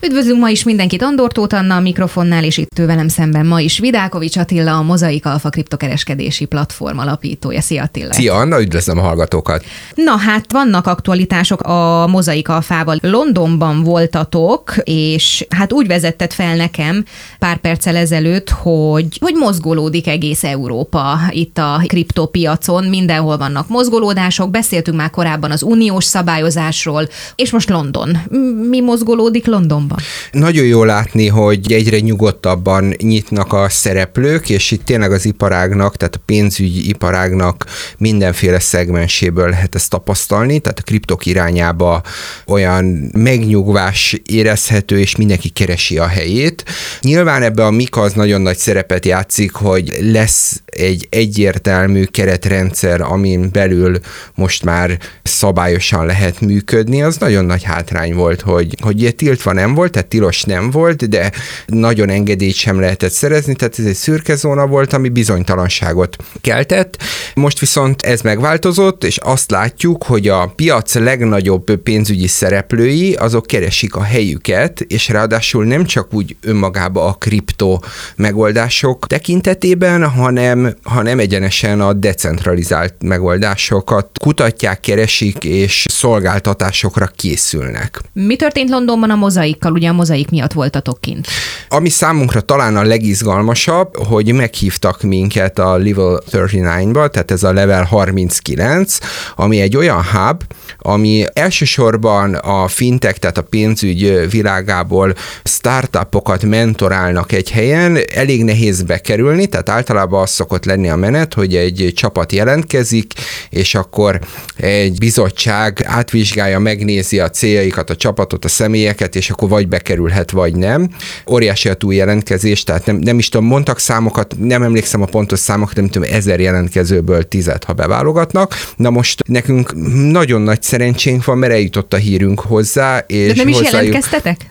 Üdvözlünk ma is mindenkit, Andor Tóth Anna a mikrofonnál, és itt velem szemben ma is Vidákovics Attila, a Mozaik Alfa kriptokereskedési platform alapítója. Szia Attila! Szia Anna, üdvözlöm a hallgatókat! Na hát vannak aktualitások a Mozaik Alfával. Londonban voltatok, és hát úgy vezetted fel nekem pár perccel ezelőtt, hogy mozgolódik egész Európa itt a kriptopiacon, mindenhol vannak mozgolódások, beszéltünk már korábban az uniós szabályozásról, és most London. Mi mozgolódik Londonban? Nagyon jó látni, hogy egyre nyugodtabban nyitnak a szereplők, és itt tényleg az iparágnak, tehát a pénzügyi iparágnak mindenféle szegmenséből lehet ezt tapasztalni, tehát a kriptok irányába olyan megnyugvás érezhető, és mindenki keresi a helyét. Nyilván ebbe a MiCA az nagyon nagy szerepet játszik, hogy lesz egy egyértelmű keretrendszer, amin belül most már szabályosan lehet működni. Az nagyon nagy hátrány volt, hogy tiltva nem volt, tehát tilos nem volt, de nagyon engedélyt sem lehetett szerezni, tehát ez egy szürke zóna volt, ami bizonytalanságot keltett. Most viszont ez megváltozott, és azt látjuk, hogy a piac legnagyobb pénzügyi szereplői, azok keresik a helyüket, és ráadásul nem csak úgy önmagába a kripto megoldások tekintetében, hanem egyenesen a decentralizált megoldásokat kutatják, keresik, és szolgáltatásokra készülnek. Mi történt Londonban a Mozaikkal? Ugye a Mozaik miatt voltatok kint. Ami számunkra talán a legizgalmasabb, hogy meghívtak minket a Level 39-ba, tehát ez a Level 39, ami egy olyan hub, ami elsősorban a fintech, tehát a pénzügy világából startupokat mentorálnak egy helyen, elég nehéz bekerülni, tehát általában az szokott lenni a menet, hogy egy csapat jelentkezik, és akkor egy bizottság átvizsgálja, megnézi a céljaikat, a csapatot, a személyeket, és akkor vagy bekerülhet, vagy nem. Óriási a túljelentkezés, tehát nem is tudom, mondtak számokat, nem emlékszem a pontos számokat, nem tudom, 1000 jelentkezőből 10, ha beválogatnak. Na most nekünk nagyon nagy szerencsénk van, mert eljutott a hírünk hozzá. És de nem is jelentkeztetek?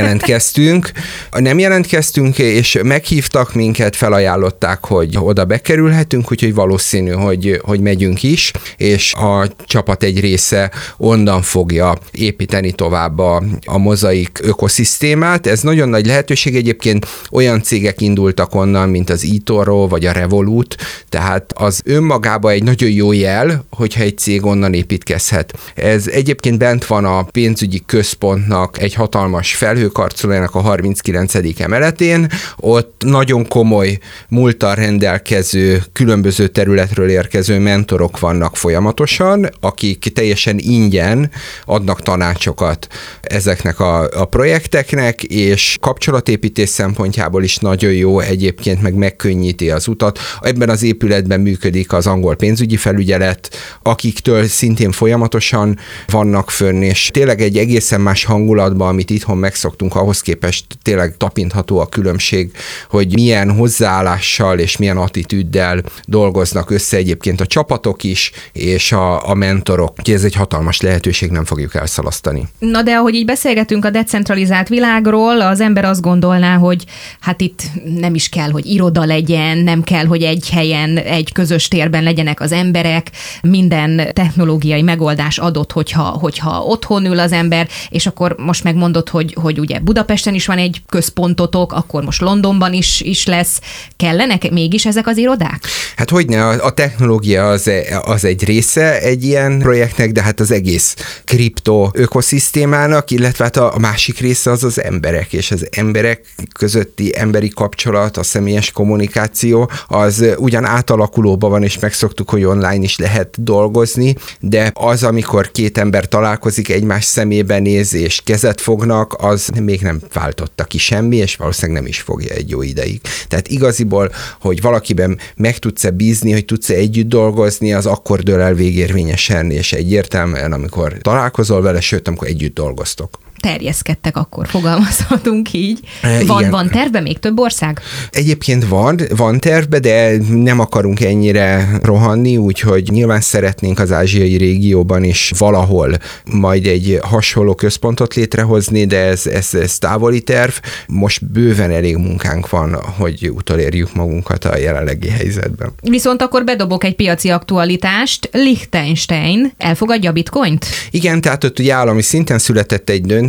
Nem jelentkeztünk, és meghívtak minket, felajánlották, hogy oda bekerülhetünk, úgyhogy valószínű, hogy megyünk is, és a csapat egy része onnan fogja építeni tovább a Mozaik ökoszisztémát. Ez nagyon nagy lehetőség, egyébként olyan cégek indultak onnan, mint az eToro vagy a Revolut, tehát az önmagában egy nagyon jó jel, hogyha egy cég onnan építkezhet. Ez egyébként bent van a pénzügyi központnak egy hatalmas felhőkarcolójának a 39. emeletén, ott nagyon komoly múlttal rendelkező, különböző területről érkező mentorok vannak folyamatosan, akik teljesen ingyen adnak tanácsokat ezeknek a projekteknek, és kapcsolatépítés szempontjából is nagyon jó, egyébként meg megkönnyíti az utat. Ebben az épületben működik az angol pénzügyi felügyelet, akiktől szintén folyamatosan vannak fönn, és tényleg egy egészen más hangulatban, amit itthon megszoktunk, ahhoz képest tényleg tapintható a különbség, hogy milyen hozzáállással és milyen attitűddel dolgoznak össze egyébként a csapatok is, és a mentorok. Úgyhogy ez egy hatalmas lehetőség, nem fogjuk elszalasztani. Na de ahogy így beszélgetünk a decentralizált világról, az ember azt gondolná, hogy hát itt nem is kell, hogy iroda legyen, nem kell, hogy egy helyen, egy közös térben legyenek az emberek, minden technológiai megoldás adott, hogyha otthon ül az ember, és akkor most megmondod, hogy ugye Budapesten is van egy központotok, akkor most Londonban is lesz. Kellenek mégis ezek az irodák? Hát hogyne, a technológia az egy része egy ilyen projektnek, de hát az egész kripto ökoszisztémának, illetve hát a másik része az emberek, és az emberek közötti emberi kapcsolat, a személyes kommunikáció, az ugyan átalakulóban van, és megszoktuk, hogy online is lehet dolgozni, de az, amikor két ember találkozik, egymás szemébe néz, és kezet fognak, az még nem váltotta ki semmi, és valószínűleg nem is fogja egy jó ideig. Tehát igaziból, hogy valakiben meg tudsz-e bízni, hogy tudsz-e együtt dolgozni, az akkor dől el végérvényesen, és egyértelműen, amikor találkozol vele, sőt, amikor együtt dolgoztok. Terjeszkedtek, akkor fogalmazhatunk így. Igen. Van tervbe még több ország? Egyébként van tervbe, de nem akarunk ennyire rohanni, úgyhogy nyilván szeretnénk az ázsiai régióban is valahol majd egy hasonló központot létrehozni, de ez távoli terv. Most bőven elég munkánk van, hogy utolérjük magunkat a jelenlegi helyzetben. Viszont akkor bedobok egy piaci aktualitást. Liechtenstein elfogadja a bitcoint? Igen, tehát ott ugye állami szinten született egy döntés,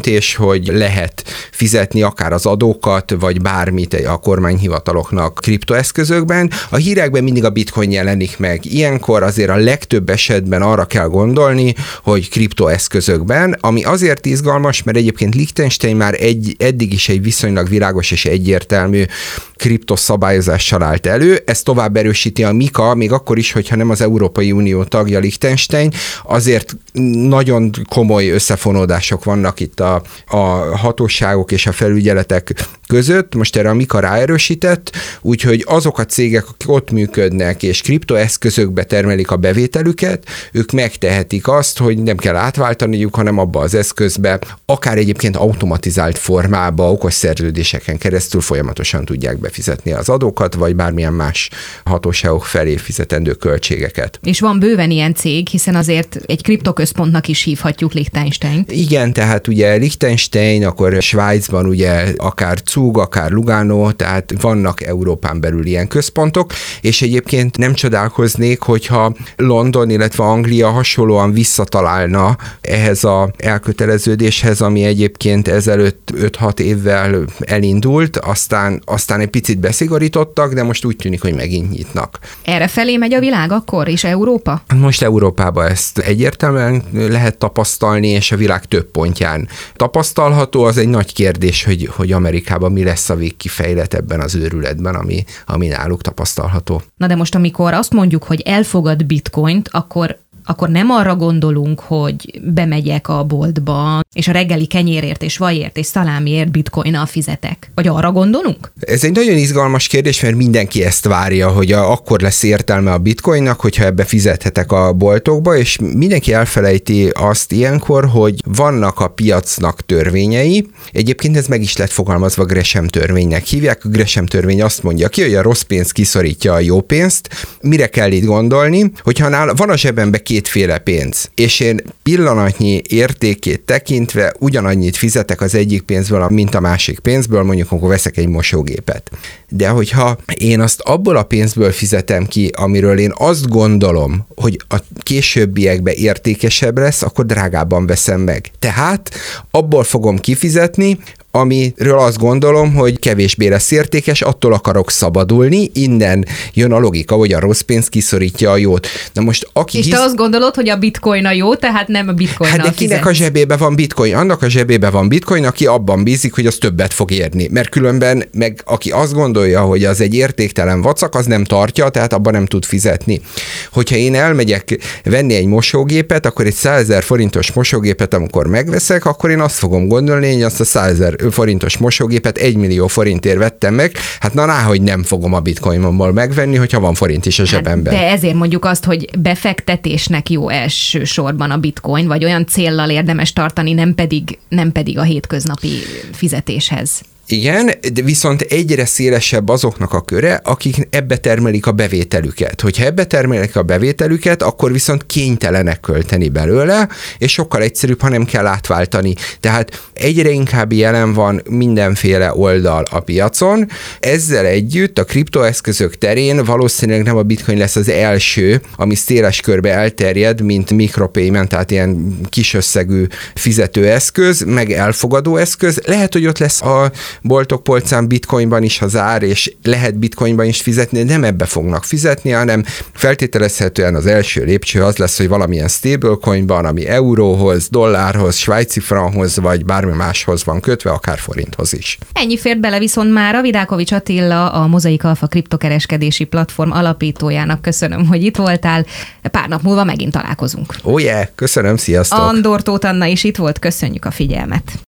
döntés, hogy lehet fizetni akár az adókat, vagy bármit a kormányhivataloknak kriptoeszközökben. A hírekben mindig a bitcoin jelenik meg. Ilyenkor azért a legtöbb esetben arra kell gondolni, hogy kriptoeszközökben, ami azért izgalmas, mert egyébként Liechtenstein már eddig is egy viszonylag világos és egyértelmű kriptoszabályozással állt elő. Ez tovább erősíti a MiCA, még akkor is, hogyha nem az Európai Unió tagja Liechtenstein, azért nagyon komoly összefonódások vannak itt a hatóságok és a felügyeletek között. Most erre a MiCA ráerősített, úgyhogy azok a cégek, akik ott működnek és kriptoeszközökbe termelik a bevételüket, ők megtehetik azt, hogy nem kell átváltaniuk, hanem abba az eszközbe, akár egyébként automatizált formába, okos szerződéseken keresztül folyamatosan tudják befizetni az adókat, vagy bármilyen más hatóságok felé fizetendő költségeket. És van bőven ilyen cég, hiszen azért egy kriptoközpontnak is hívhatjuk Liechtensteint. Igen, tehát ugye Liechtenstein, akkor Svájcban ugye akár Zug, akár Lugano, tehát vannak Európán belül ilyen központok, és egyébként nem csodálkoznék, hogyha London, illetve Anglia hasonlóan visszatalálna ehhez az elköteleződéshez, ami egyébként ezelőtt 5-6 évvel elindult, aztán egy picit beszigorítottak, de most úgy tűnik, hogy megint nyitnak. Errefelé megy a világ akkor, és Európa? Most Európában ezt egyértelműen lehet tapasztalni, és a világ több pontján tapasztalható. Az egy nagy kérdés, hogy Amerikában mi lesz a végkifejlet ebben az őrületben, ami náluk tapasztalható. Na de most, amikor azt mondjuk, hogy elfogad bitcoint, akkor nem arra gondolunk, hogy bemegyek a boltba, és a reggeli kenyérért és vajért és szalámiért bitcoinnal fizetek. Vagy arra gondolunk? Ez egy nagyon izgalmas kérdés, mert mindenki ezt várja, hogy akkor lesz értelme a bitcoinnak, hogyha ebbe fizethetek a boltokba, és mindenki elfelejti azt ilyenkor, hogy vannak a piacnak törvényei. Egyébként ez meg is lett fogalmazva Gresham törvénynek hívják. A Gresham törvény azt mondja ki, hogy a rossz pénz kiszorítja a jó pénzt. Mire kell itt gondolni? Hogyha van a zsebembe kétféle pénz, és én pillanatnyi értékét tekintve ugyanannyit fizetek az egyik pénzből, mint a másik pénzből, mondjuk akkor veszek egy mosógépet. De hogyha én azt abból a pénzből fizetem ki, amiről én azt gondolom, hogy a későbbiekben értékesebb lesz, akkor drágábban veszem meg. Tehát abból fogom kifizetni, amiről azt gondolom, hogy kevésbé lesz értékes, attól akarok szabadulni, innen jön a logika, hogy a rossz pénz kiszorítja a jót. Na most és te azt gondolod, hogy a bitcoin a jó, tehát nem a bitcoinnal Hát de kinek a zsebébe van bitcoin? Annak a zsebébe van bitcoin, aki abban bízik, hogy az többet fog érni. Mert különben meg aki azt gondolja, hogy az egy értéktelen vacak, az nem tartja, tehát abban nem tud fizetni. Hogyha én elmegyek venni egy mosógépet, akkor egy 100 000 forintos mosógépet, amikor megveszek, akkor én azt fogom gondolni, hogy azt a 100 000 forintos mosógépet 1 millió forintért vettem meg, hát hogy nem fogom a bitcoinomból megvenni, hogyha van forint is a zsebemben. De ezért mondjuk azt, hogy befektetésnek jó elsősorban a bitcoin, vagy olyan céllal érdemes tartani, nem pedig a hétköznapi fizetéshez. Igen, de viszont egyre szélesebb azoknak a köre, akik ebbe termelik a bevételüket. Hogyha ebbe termelik a bevételüket, akkor viszont kénytelenek költeni belőle, és sokkal egyszerűbb, ha nem kell átváltani. Tehát egyre inkább jelen van mindenféle oldal a piacon. Ezzel együtt a kriptoeszközök terén valószínűleg nem a bitcoin lesz az első, ami széles körbe elterjed, mint micropayment, tehát ilyen kis összegű fizetőeszköz, meg elfogadó eszköz. Lehet, hogy ott lesz a boltok polcán bitcoinban is az ár, és lehet bitcoinban is fizetni, de nem ebbe fognak fizetni, hanem feltételezhetően az első lépcső az lesz, hogy valamilyen stablecoinban, ami euróhoz, dollárhoz, svájci frankhoz, vagy bármi máshoz van kötve, akár forinthoz is. Ennyi fért bele viszont már a Vidákovics Attila, a Mozaik Alpha kriptokereskedési platform alapítójának köszönöm, hogy itt voltál. Pár nap múlva megint találkozunk. Oh yeah, köszönöm, sziasztok! Andor Tóth Anna is itt volt, köszönjük a figyelmet!